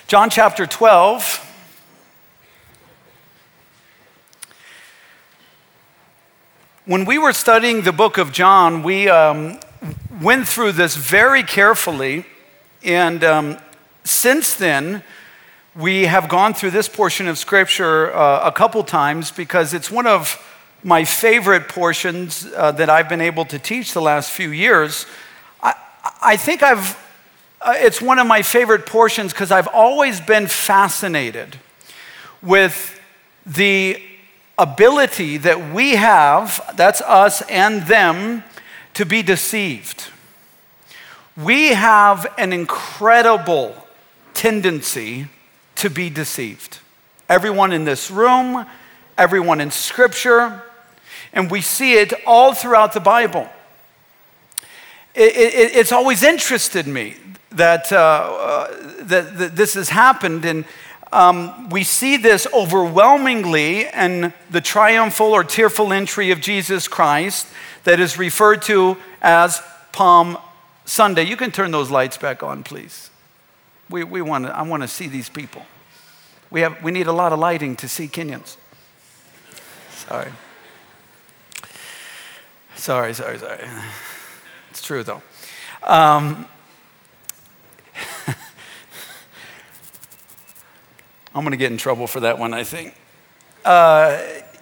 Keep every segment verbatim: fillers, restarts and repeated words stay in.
John chapter twelve. When we were studying the book of John, we um, went through this very carefully, and um, since then, we have gone through this portion of Scripture uh, a couple times because it's one of my favorite portions uh, that I've been able to teach the last few years. I, I think I've, uh, it's one of my favorite portions because I've always been fascinated with the ability that we have, that's us and them, to be deceived. We have an incredible tendency to be deceived. Everyone in this room, everyone in Scripture, and we see it all throughout the Bible. It, it, it's always interested me that, uh, uh, that, that this has happened, and Um, we see this overwhelmingly in the triumphal or tearful entry of Jesus Christ that is referred to as Palm Sunday. You can turn those lights back on, please. We, we want to, I want to see these people. We have, we need a lot of lighting to see Kenyans. Sorry. Sorry, sorry, sorry. It's true, though. Um, I'm going to get in trouble for that one, I think. Uh,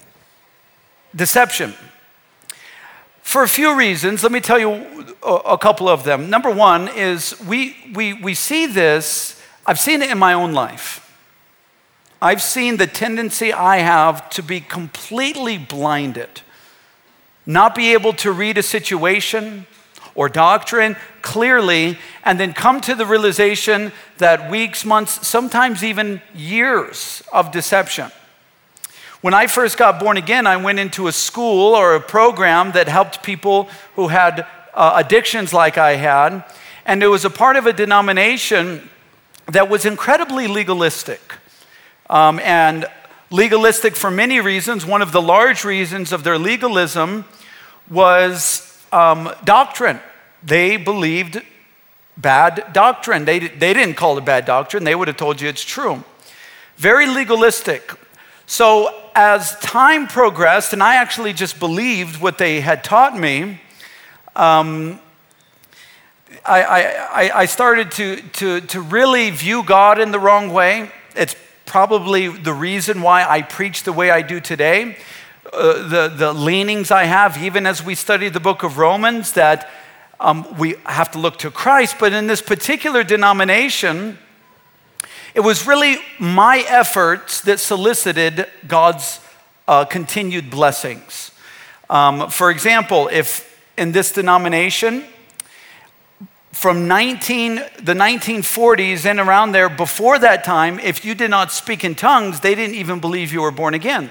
deception. For a few reasons, let me tell you a, a couple of them. Number one is we, we, we see this, I've seen it in my own life. I've seen the tendency I have to be completely blinded, not be able to read a situation or doctrine clearly, and then come to the realization that weeks, months, sometimes even years of deception. When I first got born again, I went into a school or a program that helped people who had uh, addictions like I had, and it was a part of a denomination that was incredibly legalistic. Um, and legalistic for many reasons. One of the large reasons of their legalism was Um, doctrine. They believed bad doctrine. They, they didn't call it bad doctrine. They would have told you it's true. Very legalistic. So as time progressed, and I actually just believed what they had taught me, um, I, I, I started to, to, to really view God in the wrong way. It's probably the reason why I preach the way I do today. Uh, the, the leanings I have, even as we study the book of Romans, that um, we have to look to Christ. But in this particular denomination, it was really my efforts that solicited God's uh, continued blessings. Um, for example, if in this denomination, from nineteen, the nineteen forties and around there, before that time, if you did not speak in tongues, they didn't even believe you were born again.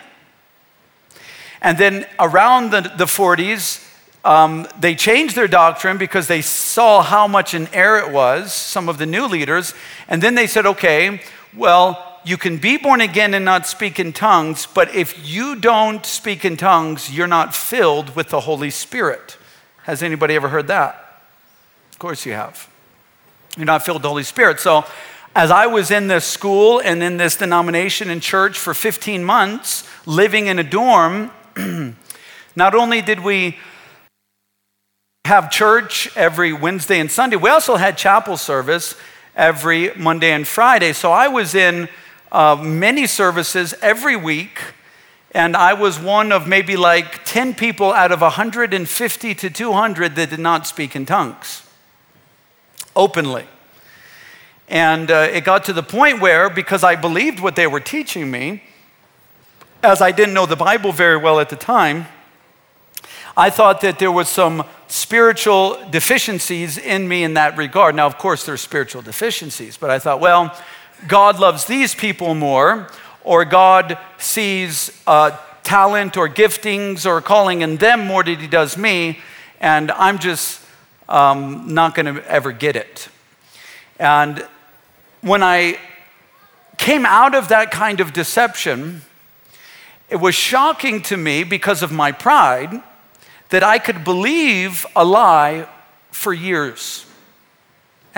And then around the, the forties, um, they changed their doctrine because they saw how much in error it was, some of the new leaders. And then they said, okay, well, you can be born again and not speak in tongues, but if you don't speak in tongues, you're not filled with the Holy Spirit. Has anybody ever heard that? Of course you have. You're not filled with the Holy Spirit. So as I was in this school and in this denomination and church for fifteen months, living in a dorm, not only did we have church every Wednesday and Sunday, we also had chapel service every Monday and Friday. So I was in uh, many services every week, and I was one of maybe like ten people out of one hundred fifty to two hundred that did not speak in tongues openly. And uh, it got to the point where, because I believed what they were teaching me, as I didn't know the Bible very well at the time, I thought that there was some spiritual deficiencies in me in that regard. Now, of course, there's spiritual deficiencies, but I thought, well, God loves these people more, or God sees uh, talent or giftings or calling in them more than he does me, and I'm just um, not going to ever get it. And when I came out of that kind of deception, it was shocking to me because of my pride that I could believe a lie for years. And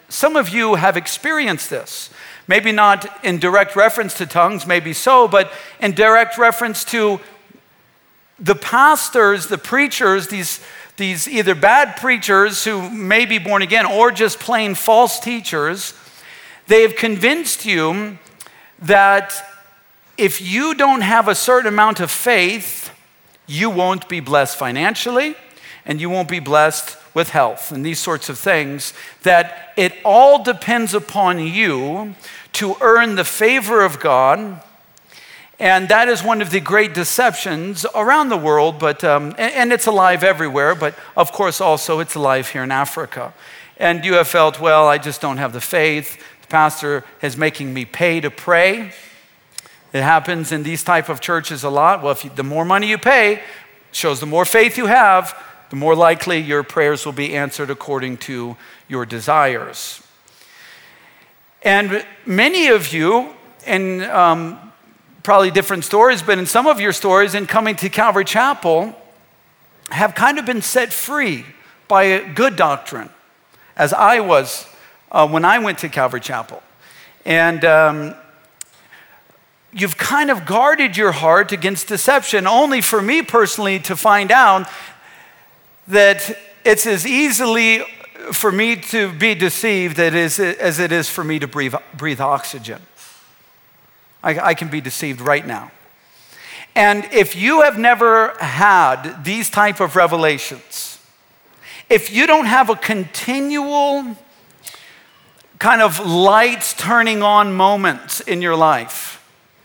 some of you have experienced this. Maybe not in direct reference to tongues, maybe so, but in direct reference to the pastors, the preachers, these, these either bad preachers who may be born again or just plain false teachers. They have convinced you that if you don't have a certain amount of faith, you won't be blessed financially and you won't be blessed with health and these sorts of things, that it all depends upon you to earn the favor of God. And that is one of the great deceptions around the world, but um, and, and it's alive everywhere, but of course also it's alive here in Africa. And you have felt, well, I just don't have the faith. The pastor is making me pay to pray. It happens in these type of churches a lot. Well, if you, the more money you pay, shows the more faith you have, the more likely your prayers will be answered according to your desires. And many of you, and um, probably different stories, but in some of your stories in coming to Calvary Chapel have kind of been set free by a good doctrine, as I was uh, when I went to Calvary Chapel. And um, you've kind of guarded your heart against deception, only for me personally to find out that it's as easily for me to be deceived as it is for me to breathe, breathe oxygen. I, I can be deceived right now. And if you have never had these type of revelations, if you don't have a continual kind of lights turning on moments in your life,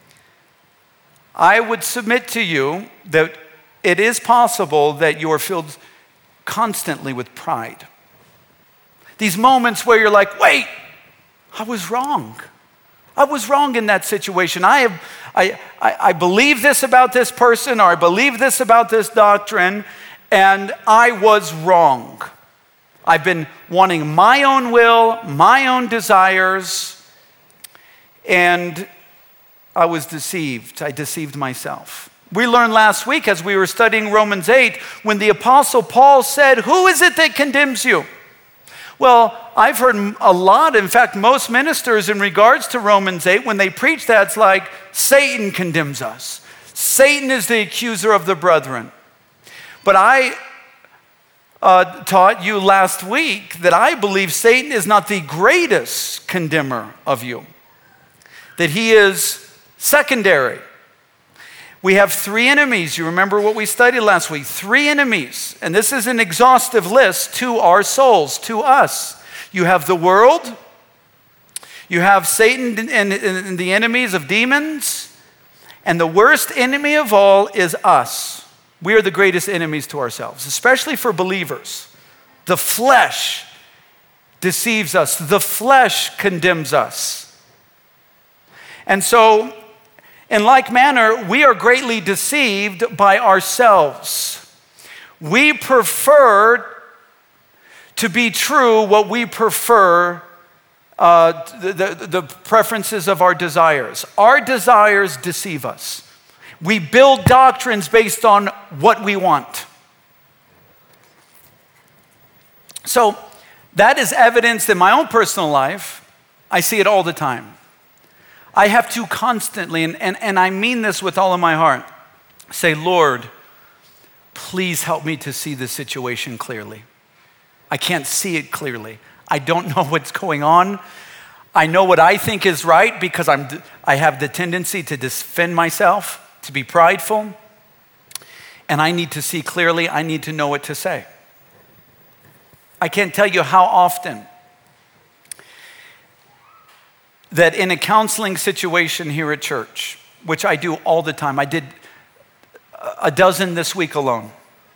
I would submit to you that it is possible that you are filled constantly with pride. These moments where you're like, wait, I was wrong. I was wrong in that situation. I have, I, I, I believe this about this person, or I believe this about this doctrine, and I was wrong. I've been wanting my own will, my own desires, and I was deceived. I deceived myself. We learned last week as we were studying Romans eight, when the Apostle Paul said, who is it that condemns you? Well, I've heard a lot, in fact, most ministers in regards to Romans eight, when they preach that, it's like, Satan condemns us. Satan is the accuser of the brethren. But I uh, taught you last week that I believe Satan is not the greatest condemner of you, that he is secondary. We have three enemies. You remember what we studied last week? Three enemies. And this is an exhaustive list to our souls, to us. You have the world. You have Satan and, and the enemies of demons. And the worst enemy of all is us. We are the greatest enemies to ourselves, especially for believers. The flesh deceives us. The flesh condemns us. And so, in like manner, we are greatly deceived by ourselves. We prefer to be true what we prefer, uh, the, the, the preferences of our desires. Our desires deceive us. We build doctrines based on what we want. So that is evidenced in my own personal life. I see it all the time. I have to constantly, and, and, and I mean this with all of my heart, say, Lord, please help me to see this situation clearly. I can't see it clearly. I don't know what's going on. I know what I think is right because I'm, I have the tendency to defend myself, to be prideful, and I need to see clearly. I need to know what to say. I can't tell you how often that in a counseling situation here at church, which I do all the time, I did a dozen this week alone,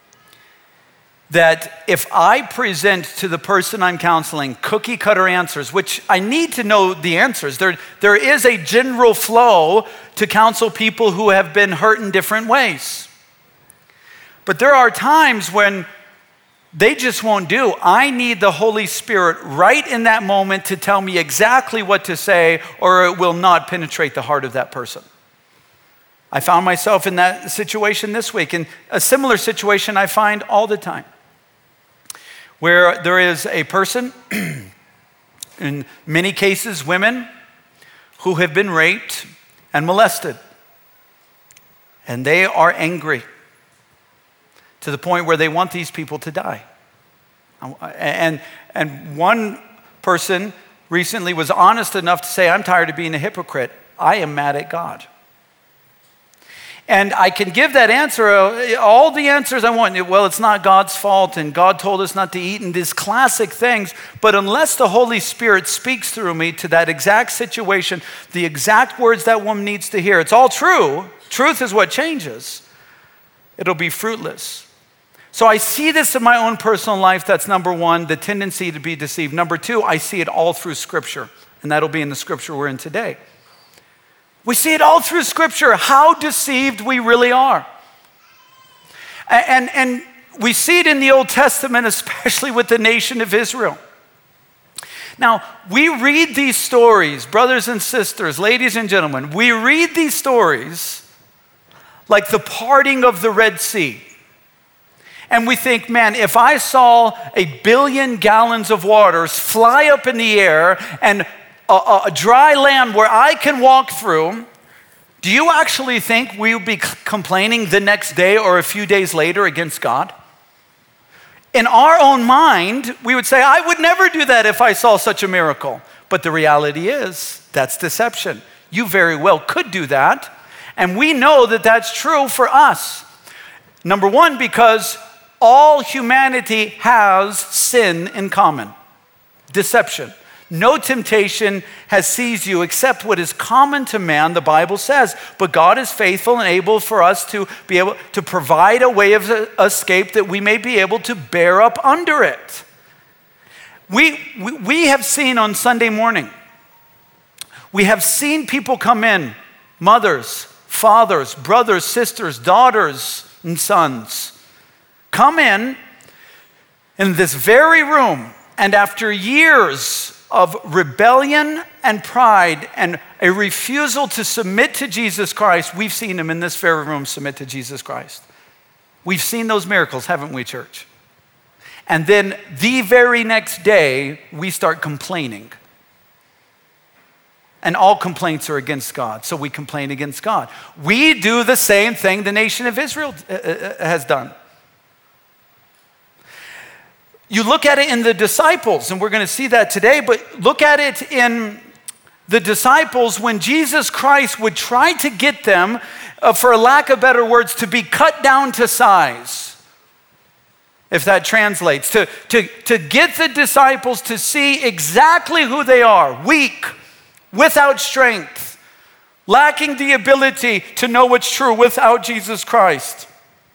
that if I present to the person I'm counseling cookie cutter answers, which I need to know the answers, there, there is a general flow to counsel people who have been hurt in different ways. But there are times when they just won't do. I need the Holy Spirit right in that moment to tell me exactly what to say, or it will not penetrate the heart of that person. I found myself in that situation this week, and a similar situation I find all the time, where there is a person in many cases, women who have been raped and molested. And they are angry to the point where they want these people to die. And, and one person recently was honest enough to say, I'm tired of being a hypocrite. I am mad at God. And I can give that answer, uh, all the answers I want. Well, it's not God's fault, and God told us not to eat, and these classic things. But unless the Holy Spirit speaks through me to that exact situation, the exact words that woman needs to hear, it's all true. Truth is what changes. It'll be fruitless. So I see this in my own personal life. That's number one, the tendency to be deceived. Number two, I see it all through Scripture, and that'll be in the Scripture we're in today. We see it all through Scripture, how deceived we really are. And, and we see it in the Old Testament, especially with the nation of Israel. Now, we read these stories, brothers and sisters, ladies and gentlemen, we read these stories like the parting of the Red Sea. And we think, man, if I saw a billion gallons of waters fly up in the air and A, a dry land where I can walk through, do you actually think we would be complaining the next day or a few days later against God? In our own mind, we would say, I would never do that if I saw such a miracle. But the reality is, that's deception. You very well could do that. And we know that that's true for us. Number one, because all humanity has sin in common. Deception. No temptation has seized you except what is common to man, the Bible says. But God is faithful and able for us to be able to provide a way of escape that we may be able to bear up under it. We, we, we have seen on Sunday morning, we have seen people come in, mothers, fathers, brothers, sisters, daughters, and sons, come in in this very room, and after years of rebellion and pride and a refusal to submit to Jesus Christ, we've seen them in this very room submit to Jesus Christ. We've seen those miracles, haven't we, church? And then the very next day, we start complaining. And all complaints are against God, so we complain against God. We do the same thing the nation of Israel has done. You look at it in the disciples, and we're going to see that today, but look at it in the disciples when Jesus Christ would try to get them, uh, for lack of better words, to be cut down to size, if that translates, to, to, to get the disciples to see exactly who they are, weak, without strength, lacking the ability to know what's true without Jesus Christ.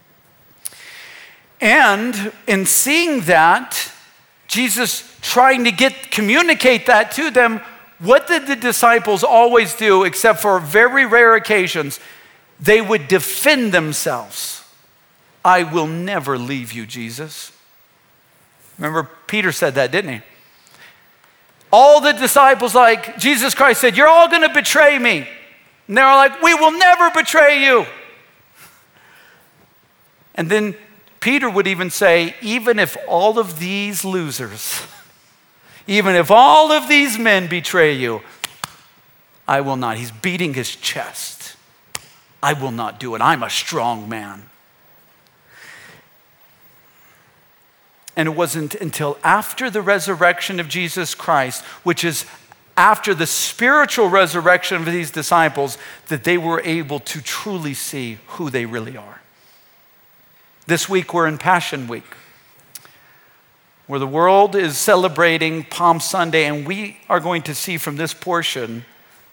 And in seeing that, Jesus trying to get communicate that to them, what did the disciples always do, except for very rare occasions? They would defend themselves. I will never leave you, Jesus. Remember, Peter said that, didn't he? All the disciples, like Jesus Christ said, you're all going to betray me. And they're like, we will never betray you. And then Peter would even say, even if all of these losers, even if all of these men betray you, I will not. He's beating his chest. I will not do it. I'm a strong man. And it wasn't until after the resurrection of Jesus Christ, which is after the spiritual resurrection of these disciples, that they were able to truly see who they really are. This week we're in Passion Week, where the world is celebrating Palm Sunday, and we are going to see from this portion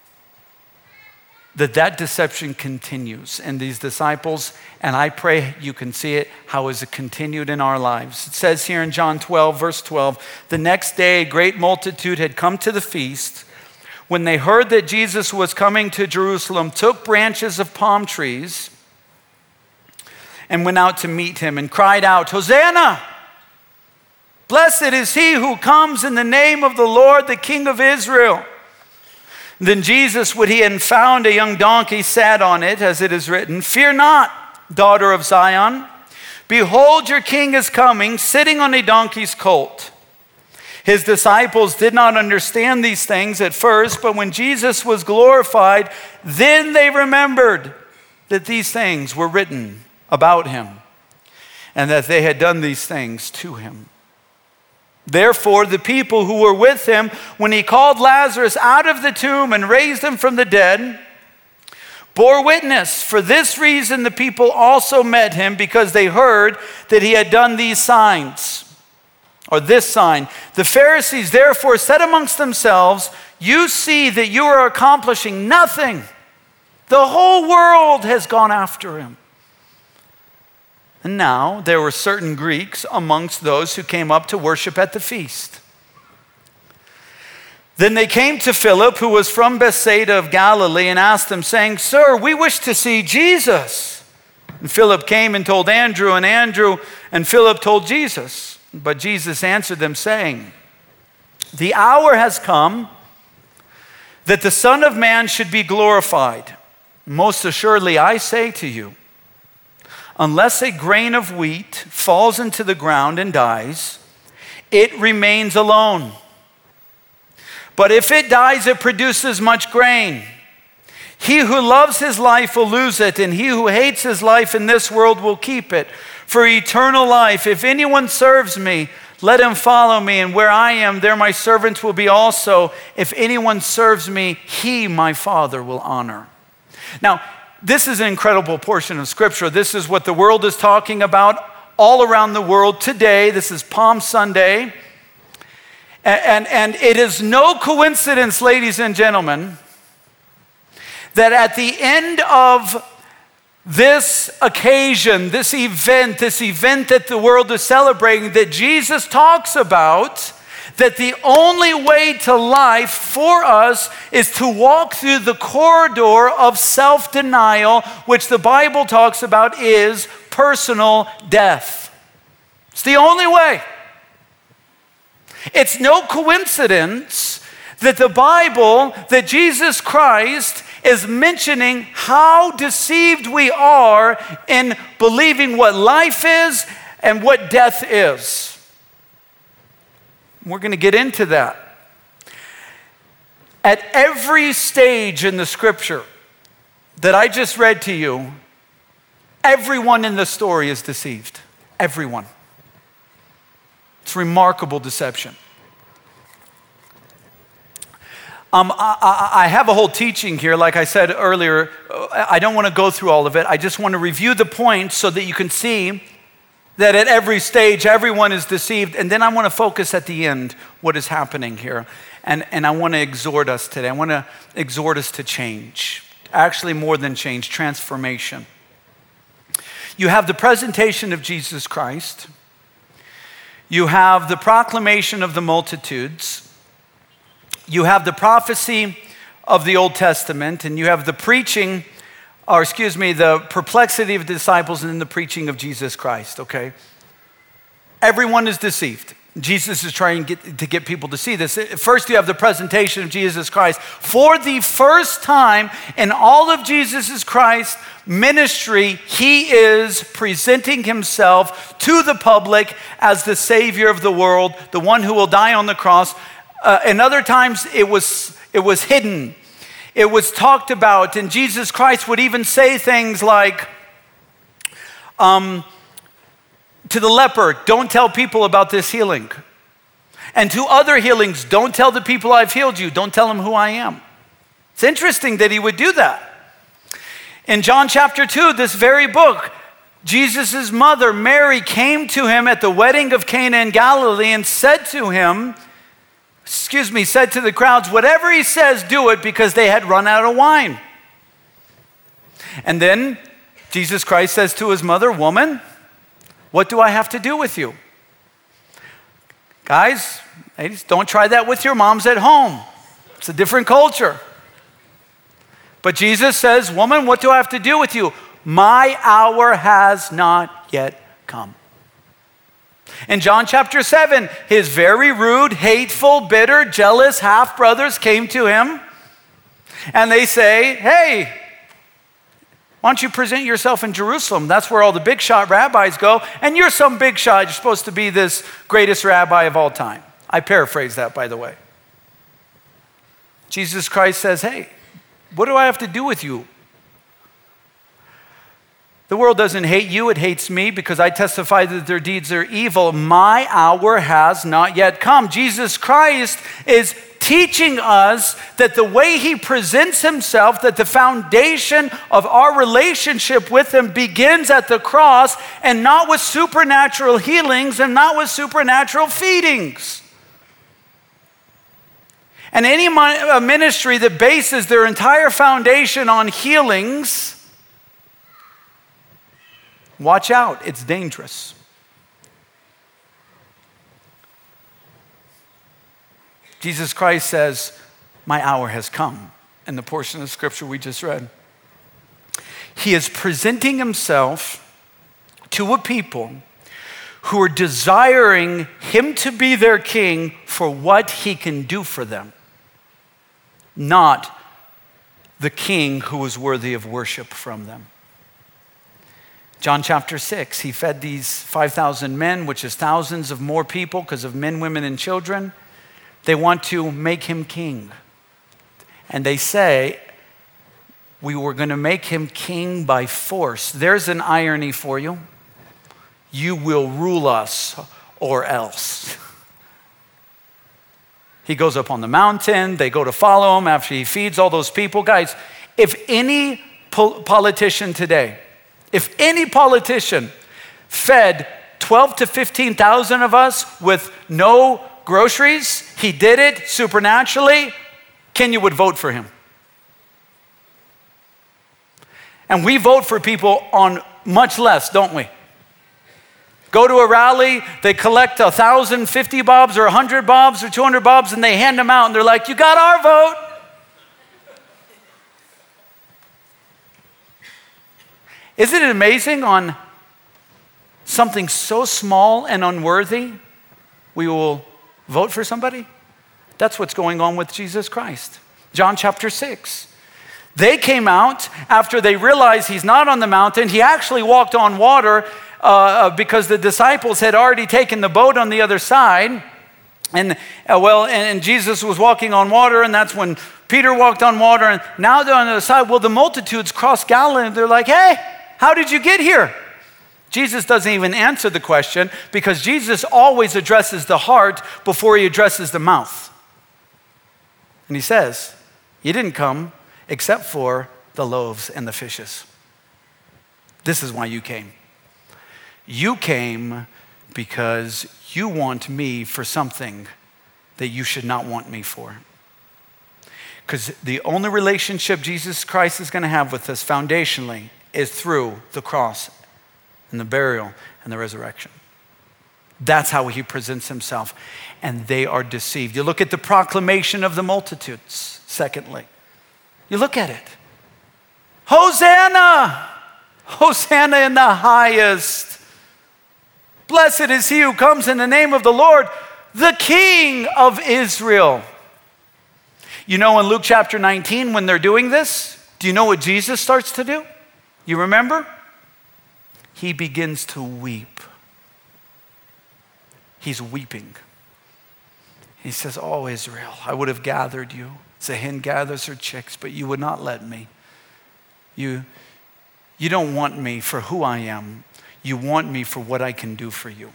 that that deception continues in these disciples, and I pray you can see it, how is it continued in our lives. It says here in John twelve, verse twelve, the next day a great multitude had come to the feast. When they heard that Jesus was coming to Jerusalem, took branches of palm trees and went out to meet him and cried out, Hosanna! Blessed is he who comes in the name of the Lord, the King of Israel. Then Jesus, when he had found a young donkey, sat on it, as it is written, fear not, daughter of Zion. Behold, your king is coming, sitting on a donkey's colt. His disciples did not understand these things at first, but when Jesus was glorified, then they remembered that these things were written about him and that they had done these things to him. Therefore, the people who were with him when he called Lazarus out of the tomb and raised him from the dead bore witness. For this reason, the people also met him, because they heard that he had done these signs. Or this sign. The Pharisees therefore said amongst themselves, "You see that you are accomplishing nothing. The whole world has gone after him." And now there were certain Greeks amongst those who came up to worship at the feast. Then they came to Philip, who was from Bethsaida of Galilee, and asked him, saying, "Sir, we wish to see Jesus." And Philip came and told Andrew, and Andrew and Philip told Jesus. But Jesus answered them, saying, "The hour has come that the Son of Man should be glorified. Most assuredly, I say to you, unless a grain of wheat falls into the ground and dies, it remains alone. But if it dies, it produces much grain. He who loves his life will lose it, and he who hates his life in this world will keep it for eternal life. If anyone serves me, let him follow me, and where I am, there my servant will be also. If anyone serves me, he, my Father, will honor." Now, this is an incredible portion of Scripture. This is what the world is talking about all around the world today. This is Palm Sunday. And, and, and it is no coincidence, ladies and gentlemen, that at the end of this occasion, this event, this event that the world is celebrating, that Jesus talks about, that the only way to life for us is to walk through the corridor of self-denial, which the Bible talks about is personal death. It's the only way. It's no coincidence that the Bible, that Jesus Christ is mentioning how deceived we are in believing what life is and what death is. We're going to get into that. At every stage in the Scripture that I just read to you, everyone in the story is deceived. Everyone. It's remarkable deception. Um, I, I have a whole teaching here, like I said earlier. I don't want to go through all of it. I just want to review the points so that you can see that at every stage, everyone is deceived. And then I want to focus at the end what is happening here. And, and I want to exhort us today. I want to exhort us to change. Actually, more than change, transformation. You have the presentation of Jesus Christ. You have the proclamation of the multitudes. You have the prophecy of the Old Testament, and you have the preaching, or excuse me, the perplexity of the disciples and then the preaching of Jesus Christ, okay? Everyone is deceived. Jesus is trying to get, to get people to see this. First, you have the presentation of Jesus Christ. For the first time in all of Jesus Christ's ministry, he is presenting himself to the public as the Savior of the world, the one who will die on the cross. Uh, and other times it was, it was hidden. It was talked about, and Jesus Christ would even say things like, um, to the leper, "Don't tell people about this healing." And to other healings, "Don't tell the people I've healed you. Don't tell them who I am." It's interesting that he would do that. In John chapter two, this very book, Jesus' mother, Mary, came to him at the wedding of Cana in Galilee and said to him, excuse me, said to the crowds, "Whatever he says, do it," because they had run out of wine. And then Jesus Christ says to his mother, "Woman, what do I have to do with you?" Guys, ladies, don't try that with your moms at home. It's a different culture. But Jesus says, "Woman, what do I have to do with you? My hour has not yet come." In John chapter seven, his very rude, hateful, bitter, jealous half-brothers came to him, and they say, "Hey, why don't you present yourself in Jerusalem? That's where all the big shot rabbis go, and you're some big shot. You're supposed to be this greatest rabbi of all time." I paraphrase that, by the way. Jesus Christ says, hey, what do I have to do with you? The world doesn't hate you, it hates me because I testify that their deeds are evil. My hour has not yet come. Jesus Christ is teaching us that the way he presents himself, that the foundation of our relationship with him begins at the cross and not with supernatural healings and not with supernatural feedings. And any ministry that bases their entire foundation on healings, watch out, it's dangerous. Jesus Christ says, my hour has come, in the portion of scripture we just read. He is presenting himself to a people who are desiring him to be their king for what he can do for them, not the king who is worthy of worship from them. John chapter six, he fed these five thousand men, which is thousands of more people because of men, women, and children. They want to make him king. And they say, we were going to make him king by force. There's an irony for you. You will rule us or else. He goes up on the mountain. They go to follow him after he feeds all those people. Guys, if any po- politician today, if any politician fed twelve to fifteen thousand of us with no groceries, he did it supernaturally, Kenya would vote for him. And we vote for people on much less, don't we? Go to a rally, they collect a thousand, fifty bobs or a hundred bobs or two hundred bobs and they hand them out and they're like, you got our vote. Isn't it amazing on something so small and unworthy, we will vote for somebody? That's what's going on with Jesus Christ. John chapter six. They came out after they realized he's not on the mountain. He actually walked on water uh, because the disciples had already taken the boat on the other side. And uh, well, and, and Jesus was walking on water, and that's when Peter walked on water. And now they're on the other side. Well, the multitudes crossed Galilee, and they're like, hey, how did you get here? Jesus doesn't even answer the question because Jesus always addresses the heart before he addresses the mouth. And he says, you didn't come except for the loaves and the fishes. This is why you came. You came because you want me for something that you should not want me for. Because the only relationship Jesus Christ is going to have with us foundationally is through the cross and the burial and the resurrection. That's how he presents himself. And they are deceived. You look at the proclamation of the multitudes, secondly. You look at it. Hosanna! Hosanna in the highest. Blessed is he who comes in the name of the Lord, the King of Israel. You know, in Luke chapter nineteen, when they're doing this, do you know what Jesus starts to do? You remember? He begins to weep. He's weeping. He says, oh, Israel, I would have gathered you as a hen gathers her chicks, but you would not let me. You, you don't want me for who I am. You want me for what I can do for you.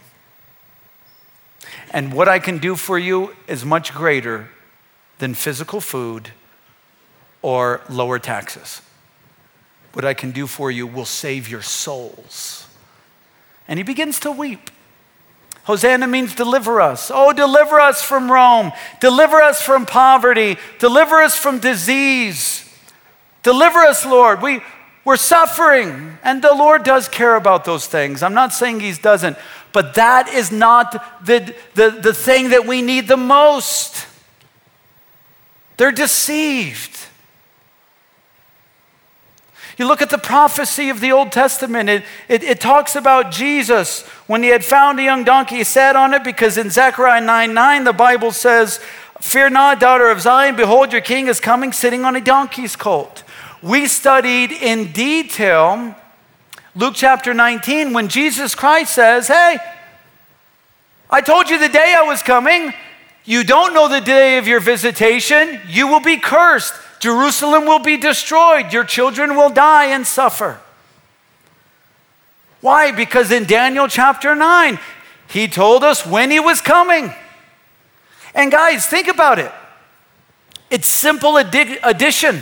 And what I can do for you is much greater than physical food or lower taxes. What I can do for you will save your souls. And he begins to weep. Hosanna means deliver us. Oh, deliver us from Rome. Deliver us from poverty. Deliver us from disease. Deliver us, Lord. We, we're suffering. And the Lord does care about those things. I'm not saying he doesn't. But that is not the, the, the thing that we need the most. They're deceived. You look at the prophecy of the Old Testament, it, it, it talks about Jesus. When he had found a young donkey, he sat on it, because in Zechariah nine nine, the Bible says, fear not, daughter of Zion, behold, your king is coming, sitting on a donkey's colt. We studied in detail Luke chapter nineteen, when Jesus Christ says, hey, I told you the day I was coming. You don't know the day of your visitation. You will be cursed. Jerusalem will be destroyed. Your children will die and suffer. Why? Because in Daniel chapter nine, he told us when he was coming. And guys, think about it. It's simple addi- addition.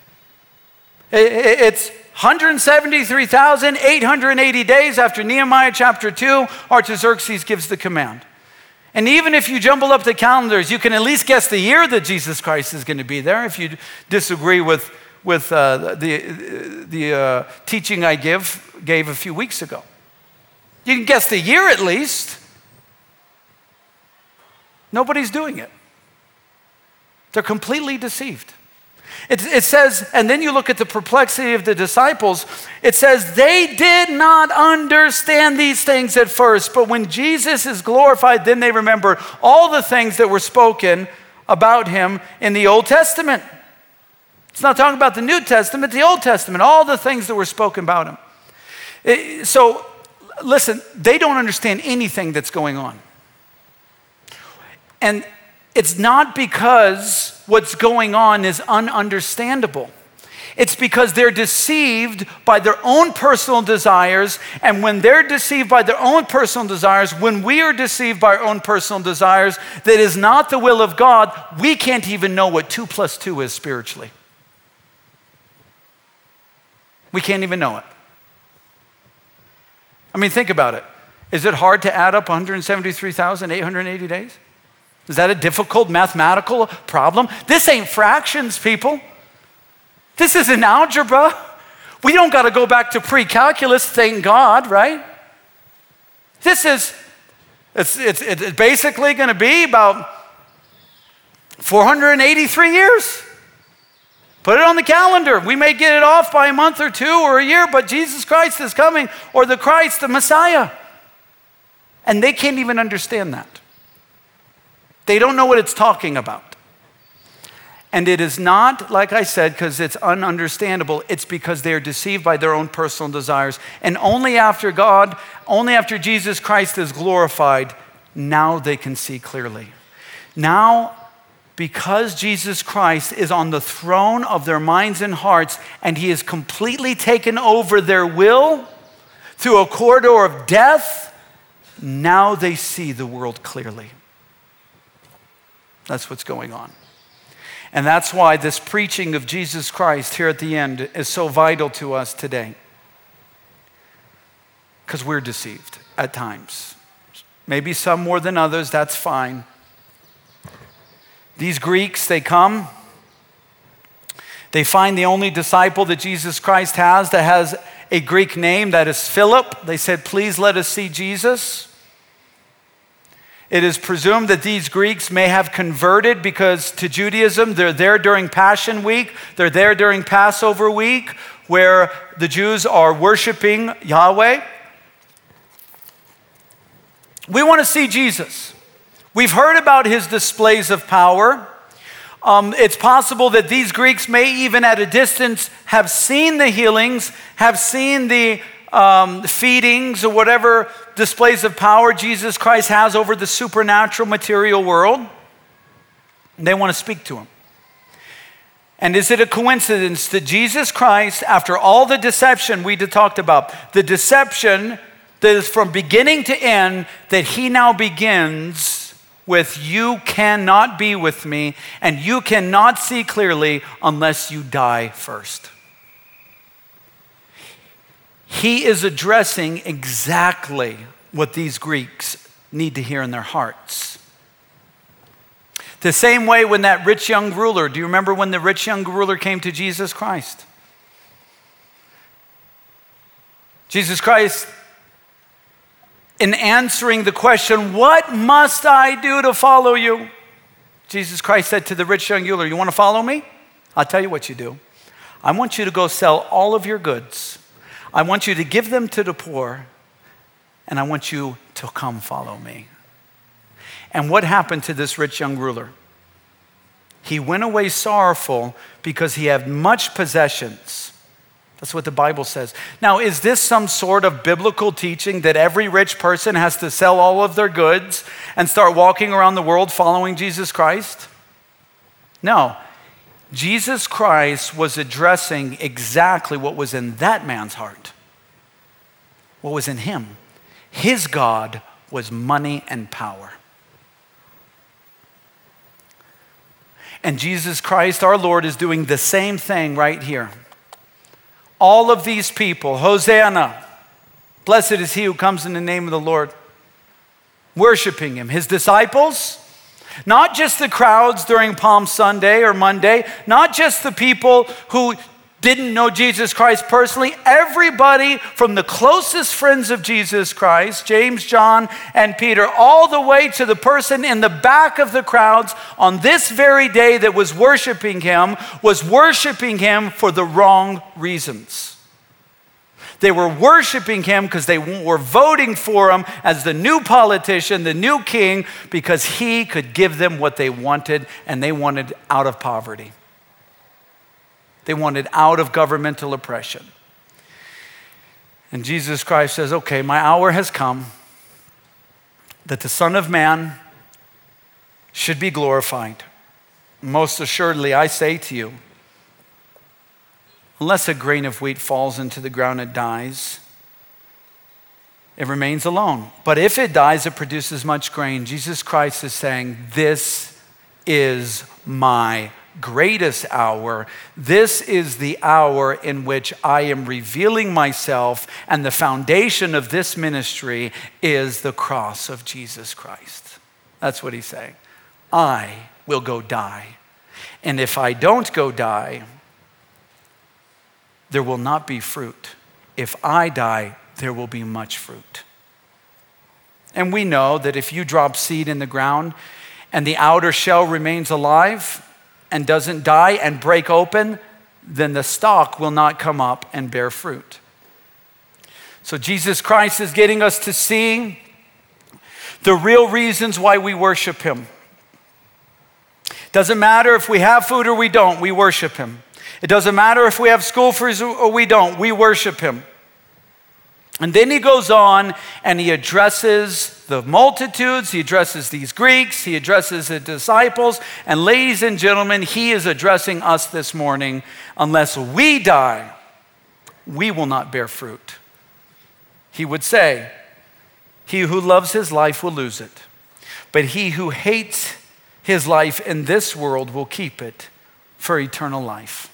It's one hundred seventy-three thousand eight hundred eighty days after Nehemiah chapter two, Artaxerxes gives the command. And even if you jumble up the calendars, you can at least guess the year that Jesus Christ is going to be there if you disagree with, with uh, the, the uh, teaching I give, gave a few weeks ago. You can guess the year at least. Nobody's doing it. They're completely deceived. It, it says, and then you look at the perplexity of the disciples, it says they did not understand these things at first, but when Jesus is glorified, then they remember all the things that were spoken about him in the Old Testament. It's not talking about the New Testament, the Old Testament, all the things that were spoken about him. It, so, listen, they don't understand anything that's going on. And it's not because what's going on is ununderstandable. It's because they're deceived by their own personal desires. And when they're deceived by their own personal desires, when we are deceived by our own personal desires, that is not the will of God, we can't even know what two plus two is spiritually. We can't even know it. I mean, think about it. Is it hard to add up one hundred seventy-three thousand eight hundred eighty days? Is that a difficult mathematical problem? This ain't fractions, people. This isn't algebra. We don't got to go back to pre-calculus, thank God, right? This is, it's, it's, it's basically going to be about four hundred eighty-three years. Put it on the calendar. We may get it off by a month or two or a year, but Jesus Christ is coming, or the Christ, the Messiah. And they can't even understand that. They don't know what it's talking about. And it is not, like I said, because it's ununderstandable. It's because they're deceived by their own personal desires. And only after God, only after Jesus Christ is glorified, now they can see clearly. Now, because Jesus Christ is on the throne of their minds and hearts, and he has completely taken over their will through a corridor of death, now they see the world clearly. That's what's going on. And that's why this preaching of Jesus Christ here at the end is so vital to us today. Because we're deceived at times. Maybe some more than others, that's fine. These Greeks, they come. They find the only disciple that Jesus Christ has that has a Greek name, that is Philip. They said, please let us see Jesus. It is presumed that these Greeks may have converted because to Judaism, they're there during Passion Week, they're there during Passover Week, where the Jews are worshiping Yahweh. We want to see Jesus. We've heard about his displays of power. Um, it's possible that these Greeks may even at a distance have seen the healings, have seen the um, feedings or whatever displays of power Jesus Christ has over the supernatural material world. They want to speak to him. And is it a coincidence that Jesus Christ, after all the deception we talked about, the deception that is from beginning to end, that he now begins with, you cannot be with me and you cannot see clearly unless you die first. He is addressing exactly what these Greeks need to hear in their hearts. The same way when that rich young ruler, do you remember when the rich young ruler came to Jesus Christ? Jesus Christ, in answering the question, what must I do to follow you? Jesus Christ said to the rich young ruler, you want to follow me? I'll tell you what you do. I want you to go sell all of your goods. I want you to give them to the poor, and I want you to come follow me. And what happened to this rich young ruler? He went away sorrowful because he had much possessions. That's what the Bible says. Now, is this some sort of biblical teaching that every rich person has to sell all of their goods and start walking around the world following Jesus Christ? No. Jesus Christ was addressing exactly what was in that man's heart, what was in him. His God was money and power. And Jesus Christ, our Lord, is doing the same thing right here. All of these people, Hosanna, blessed is he who comes in the name of the Lord, worshiping him. His disciples, not just the crowds during Palm Sunday or Monday, not just the people who didn't know Jesus Christ personally, everybody from the closest friends of Jesus Christ, James, John, and Peter, all the way to the person in the back of the crowds on this very day that was worshiping him, was worshiping him for the wrong reasons. They were worshiping him because they were voting for him as the new politician, the new king, because he could give them what they wanted, and they wanted out of poverty. They wanted out of governmental oppression. And Jesus Christ says, okay, my hour has come that the Son of Man should be glorified. Most assuredly, I say to you, unless a grain of wheat falls into the ground and dies, it remains alone. But if it dies, it produces much grain. Jesus Christ is saying, this is my greatest hour. This is the hour in which I am revealing myself, and the foundation of this ministry is the cross of Jesus Christ. That's what he's saying. I will go die. And if I don't go die, there will not be fruit. If I die, there will be much fruit. And we know that if you drop seed in the ground and the outer shell remains alive and doesn't die and break open, then the stalk will not come up and bear fruit. So Jesus Christ is getting us to see the real reasons why we worship him. Doesn't matter if we have food or we don't, we worship him. It doesn't matter if we have school fees or we don't, we worship him. And then he goes on and he addresses the multitudes, he addresses these Greeks, he addresses the disciples, and ladies and gentlemen, he is addressing us this morning. Unless we die, we will not bear fruit. He would say, he who loves his life will lose it, but he who hates his life in this world will keep it for eternal life.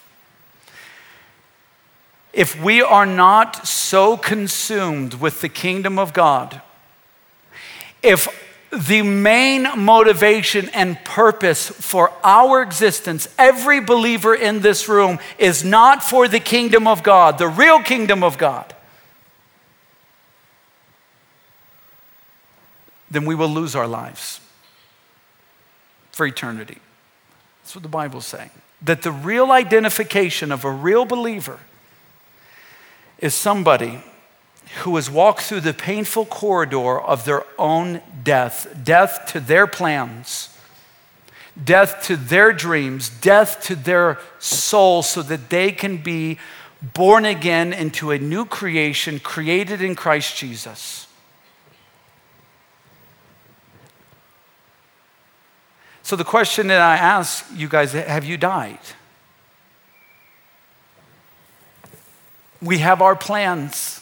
If we are not so consumed with the kingdom of God, if the main motivation and purpose for our existence, every believer in this room, is not for the kingdom of God, the real kingdom of God, then we will lose our lives for eternity. That's what the Bible's saying. That the real identification of a real believer is somebody who has walked through the painful corridor of their own death, death to their plans, death to their dreams, death to their soul, so that they can be born again into a new creation created in Christ Jesus. So the question that I ask you guys, have you died? We have our plans.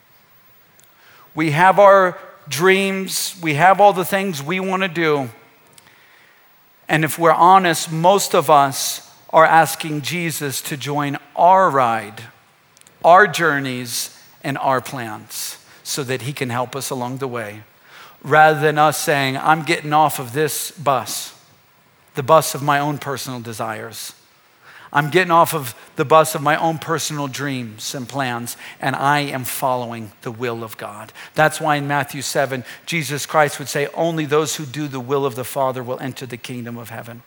We have our dreams. We have all the things we want to do. And if we're honest, most of us are asking Jesus to join our ride, our journeys, and our plans so that he can help us along the way. Rather than us saying, I'm getting off of this bus, the bus of my own personal desires. I'm getting off of the bus of my own personal dreams and plans, and I am following the will of God. That's why in Matthew seven, Jesus Christ would say, only those who do the will of the Father will enter the kingdom of heaven.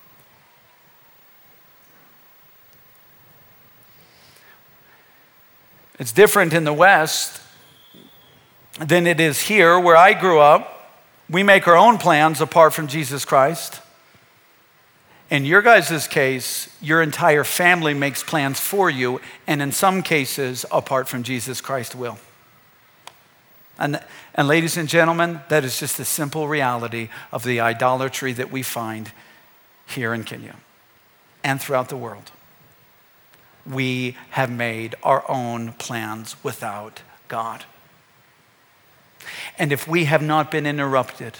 It's different in the West than it is here, where I grew up. We make our own plans apart from Jesus Christ. In your guys' case, your entire family makes plans for you, and in some cases, apart from Jesus Christ will. And, and ladies and gentlemen, that is just a simple reality of the idolatry that we find here in Kenya and throughout the world. We have made our own plans without God. And if we have not been interrupted,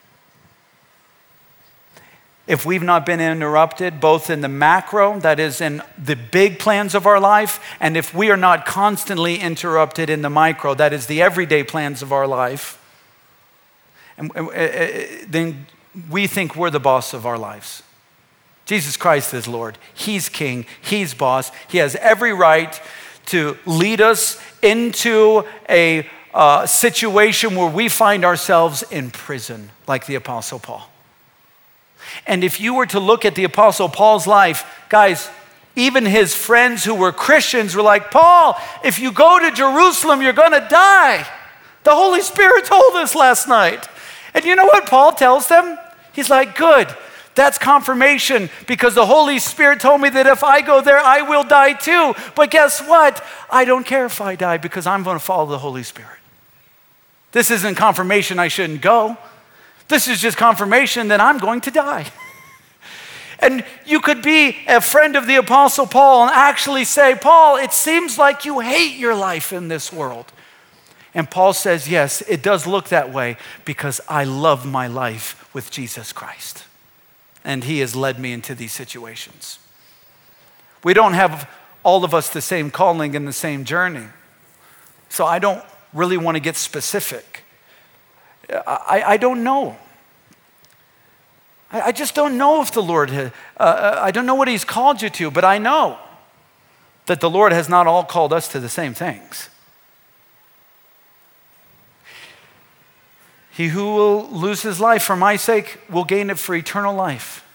if we've not been interrupted both in the macro, that is in the big plans of our life, and if we are not constantly interrupted in the micro, that is the everyday plans of our life, and, uh, uh, then we think we're the boss of our lives. Jesus Christ is Lord. He's King. He's boss. He has every right to lead us into a uh, situation where we find ourselves in prison, like the Apostle Paul. And if you were to look at the Apostle Paul's life, guys, even his friends who were Christians were like, Paul, if you go to Jerusalem, you're going to die. The Holy Spirit told us last night. And you know what Paul tells them? He's like, good. That's confirmation, because the Holy Spirit told me that if I go there, I will die too. But guess what? I don't care if I die, because I'm going to follow the Holy Spirit. This isn't confirmation I shouldn't go. This is just confirmation that I'm going to die. And you could be a friend of the Apostle Paul and actually say, Paul, it seems like you hate your life in this world. And Paul says, yes, it does look that way, because I love my life with Jesus Christ. And he has led me into these situations. We don't have, all of us, the same calling and the same journey. So I don't really want to get specific. I, I don't know. I, I just don't know if the Lord, has, uh, I don't know what he's called you to, but I know that the Lord has not all called us to the same things. He who will lose his life for my sake will gain it for eternal life.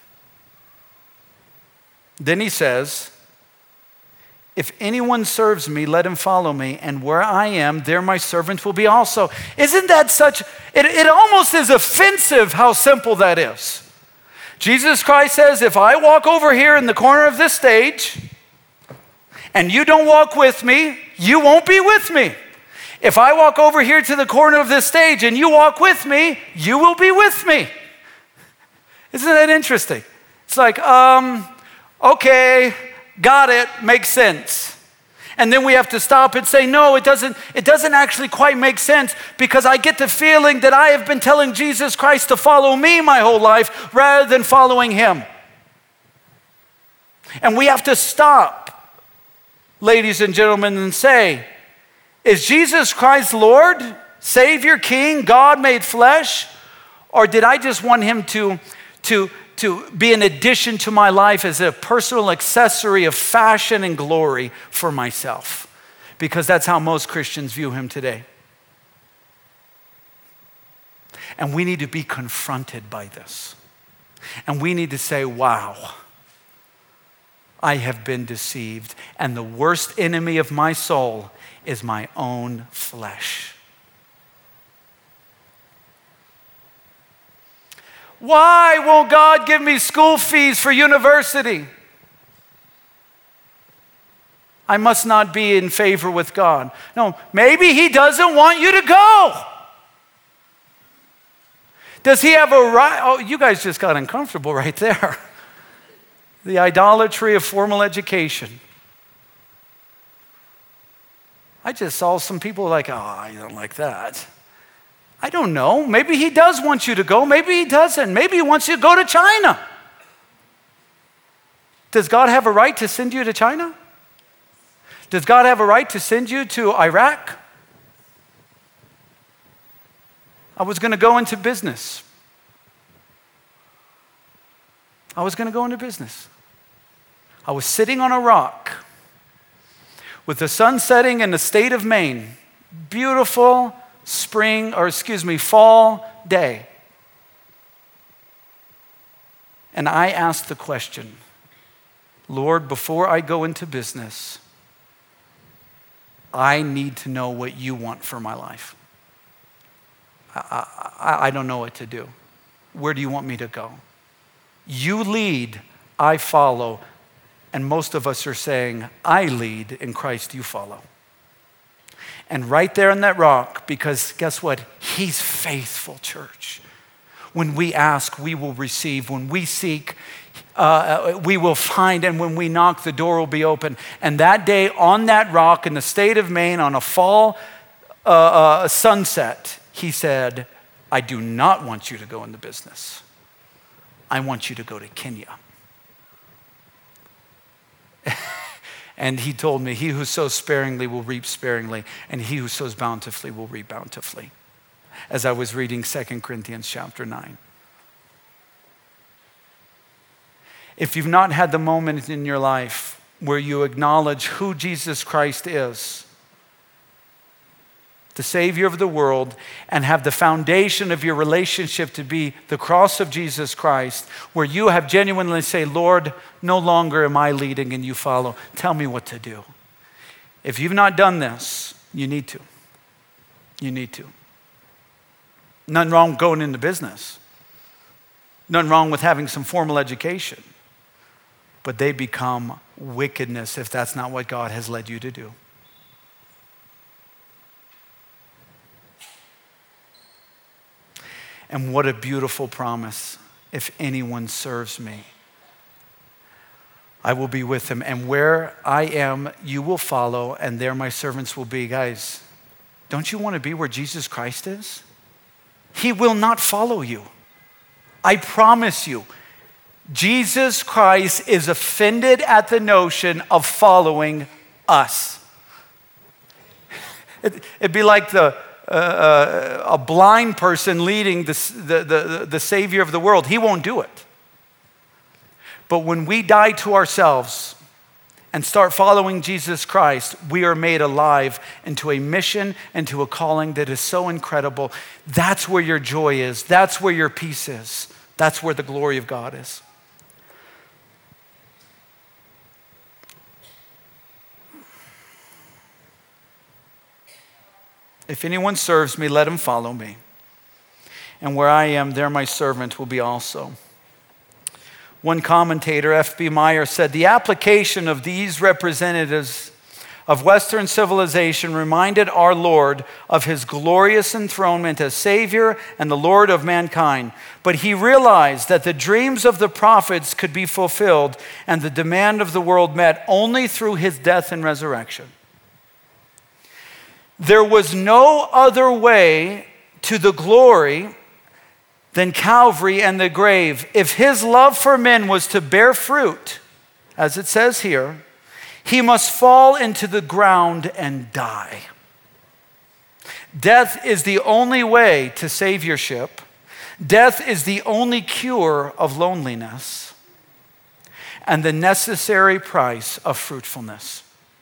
Then he says, if anyone serves me, let him follow me, and where I am, there my servant will be also. Isn't that such, it, it almost is offensive how simple that is. Jesus Christ says, if I walk over here in the corner of this stage, and you don't walk with me, you won't be with me. If I walk over here to the corner of this stage and you walk with me, you will be with me. Isn't that interesting? It's like, um, okay, got it, makes sense. And then we have to stop and say, no, it doesn't, it doesn't actually quite make sense, because I get the feeling that I have been telling Jesus Christ to follow me my whole life rather than following him. And we have to stop, ladies and gentlemen, and say, is Jesus Christ Lord, Savior, King, God made flesh? Or did I just want him to, to, to be an addition to my life as a personal accessory of fashion and glory for myself? Because that's how most Christians view him today. And we need to be confronted by this. And we need to say, wow, I have been deceived. And the worst enemy of my soul is my own flesh. Why won't God give me school fees for university? I must not be in favor with God. No, maybe he doesn't want you to go. Does he have a right? Oh, you guys just got uncomfortable right there. The idolatry of formal education. I just saw some people like, oh, I don't like that. I don't know. Maybe he does want you to go. Maybe he doesn't. Maybe he wants you to go to China. Does God have a right to send you to China? Does God have a right to send you to Iraq? I was going to go into business. I was going to go into business. I was sitting on a rock with the sun setting in the state of Maine. Beautiful spring, or excuse me, fall day. And I asked the question, Lord, before I go into business, I need to know what you want for my life. I, I, I don't know what to do. Where do you want me to go? You lead, I follow. And most of us are saying, I lead, in Christ you follow. And right there on that rock, because guess what? He's faithful, church. When we ask, we will receive. When we seek, uh, we will find. And when we knock, the door will be open. And that day on that rock in the state of Maine, on a fall uh, uh, sunset, he said, I do not want you to go into business. I want you to go to Kenya. And he told me, he who sows sparingly will reap sparingly, and he who sows bountifully will reap bountifully. As I was reading Second Corinthians chapter nine. If you've not had the moment in your life where you acknowledge who Jesus Christ is, the Savior of the world, and have the foundation of your relationship to be the cross of Jesus Christ, where you have genuinely say, Lord, no longer am I leading and you follow. Tell me what to do. If you've not done this, you need to. You need to. Nothing wrong with going into business. Nothing wrong with having some formal education. But they become wickedness if that's not what God has led you to do. And what a beautiful promise. If anyone serves me, I will be with him. And where I am, you will follow, and there my servants will be. Guys, don't you want to be where Jesus Christ is? He will not follow you. I promise you. Jesus Christ is offended at the notion of following us. It'd be like the Uh, a blind person leading the, the, the, the Savior of the world. He won't do it. But when we die to ourselves and start following Jesus Christ, we are made alive into a mission and to a calling that is so incredible. That's where your joy is. That's where your peace is. That's where the glory of God is. If anyone serves me, let him follow me. And where I am, there my servant will be also. One commentator, F B Meyer, said, the application of these representatives of Western civilization reminded our Lord of his glorious enthronement as Savior and the Lord of mankind. But he realized that the dreams of the prophets could be fulfilled and the demand of the world met only through his death and resurrection. There was no other way to the glory than Calvary and the grave. If his love for men was to bear fruit, as it says here, he must fall into the ground and die. Death is the only way to saviorship. Death is the only cure of loneliness and the necessary price of fruitfulness.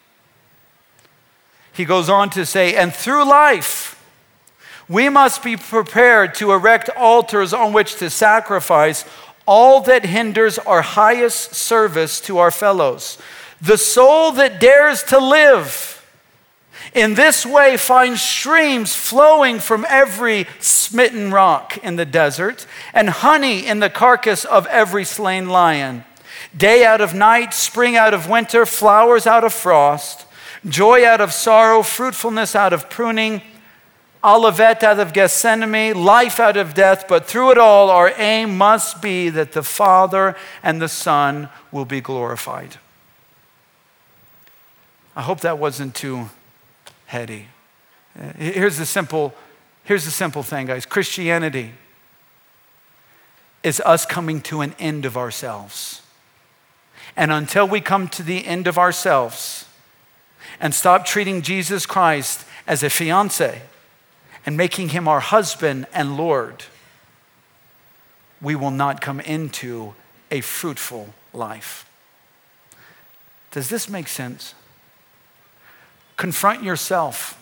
He goes on to say, and through life, we must be prepared to erect altars on which to sacrifice all that hinders our highest service to our fellows. The soul that dares to live in this way finds streams flowing from every smitten rock in the desert and honey in the carcass of every slain lion. Day out of night, spring out of winter, flowers out of frost, joy out of sorrow, fruitfulness out of pruning, Olivet out of Gethsemane, life out of death. But through it all, our aim must be that the Father and the Son will be glorified. I hope that wasn't too heady. Here's the simple, here's the simple thing, guys. Christianity is us coming to an end of ourselves. And until we come to the end of ourselves, and stop treating Jesus Christ as a fiancé and making him our husband and Lord, we will not come into a fruitful life. Does this make sense? Confront yourself.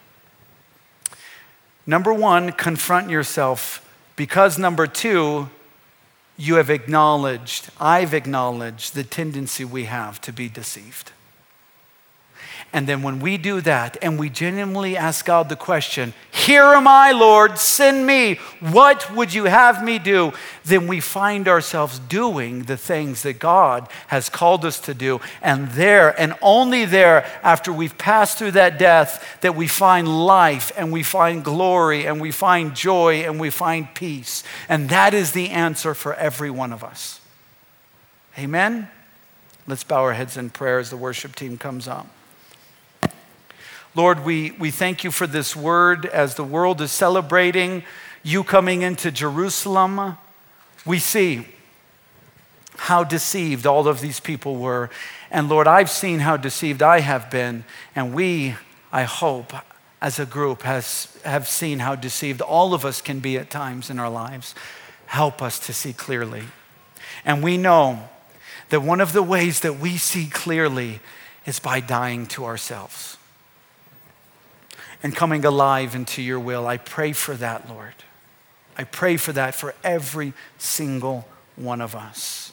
Number one, confront yourself, because number two, you have acknowledged, I've acknowledged the tendency we have to be deceived. And then when we do that and we genuinely ask God the question, here am I, Lord, send me. What would you have me do? Then we find ourselves doing the things that God has called us to do. And there, and only there, after we've passed through that death, that we find life and we find glory and we find joy and we find peace. And that is the answer for every one of us. Amen? Let's bow our heads in prayer as the worship team comes up. Lord, we, we thank you for this word as the world is celebrating you coming into Jerusalem. We see how deceived all of these people were. And Lord, I've seen how deceived I have been. And we, I hope, as a group, has, have seen how deceived all of us can be at times in our lives. Help us to see clearly. And we know that one of the ways that we see clearly is by dying to ourselves and coming alive into your will. I pray for that, Lord. I pray for that for every single one of us.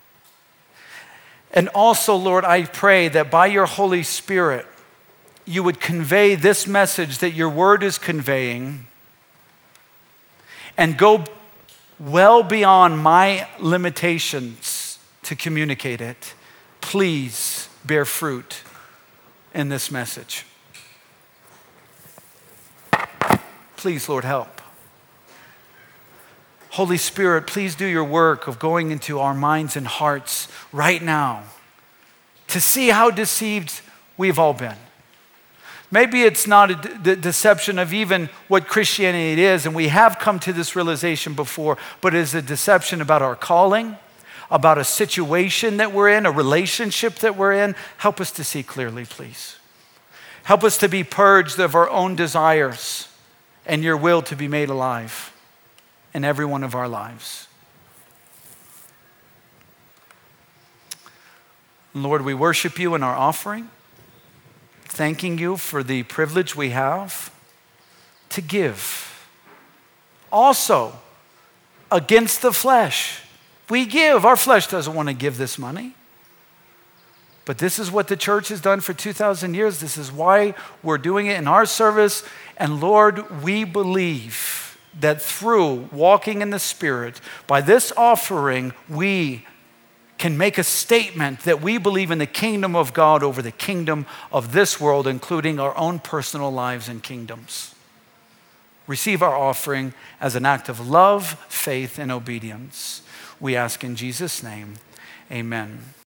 And also, Lord, I pray that by your Holy Spirit, you would convey this message that your word is conveying and go well beyond my limitations to communicate it. Please bear fruit in this message. Please, Lord, help. Holy Spirit, please do your work of going into our minds and hearts right now to see how deceived we've all been. Maybe it's not a de- deception of even what Christianity is, and we have come to this realization before, but it is a deception about our calling, about a situation that we're in, a relationship that we're in. Help us to see clearly, please. Help us to be purged of our own desires and your will to be made alive in every one of our lives. Lord, we worship you in our offering, thanking you for the privilege we have to give. Also, against the flesh, we give. Our flesh doesn't want to give this money. But this is what the church has done for two thousand years. This is why we're doing it in our service. And Lord, we believe that through walking in the Spirit, by this offering, we can make a statement that we believe in the kingdom of God over the kingdom of this world, including our own personal lives and kingdoms. Receive our offering as an act of love, faith, and obedience. We ask in Jesus' name, amen.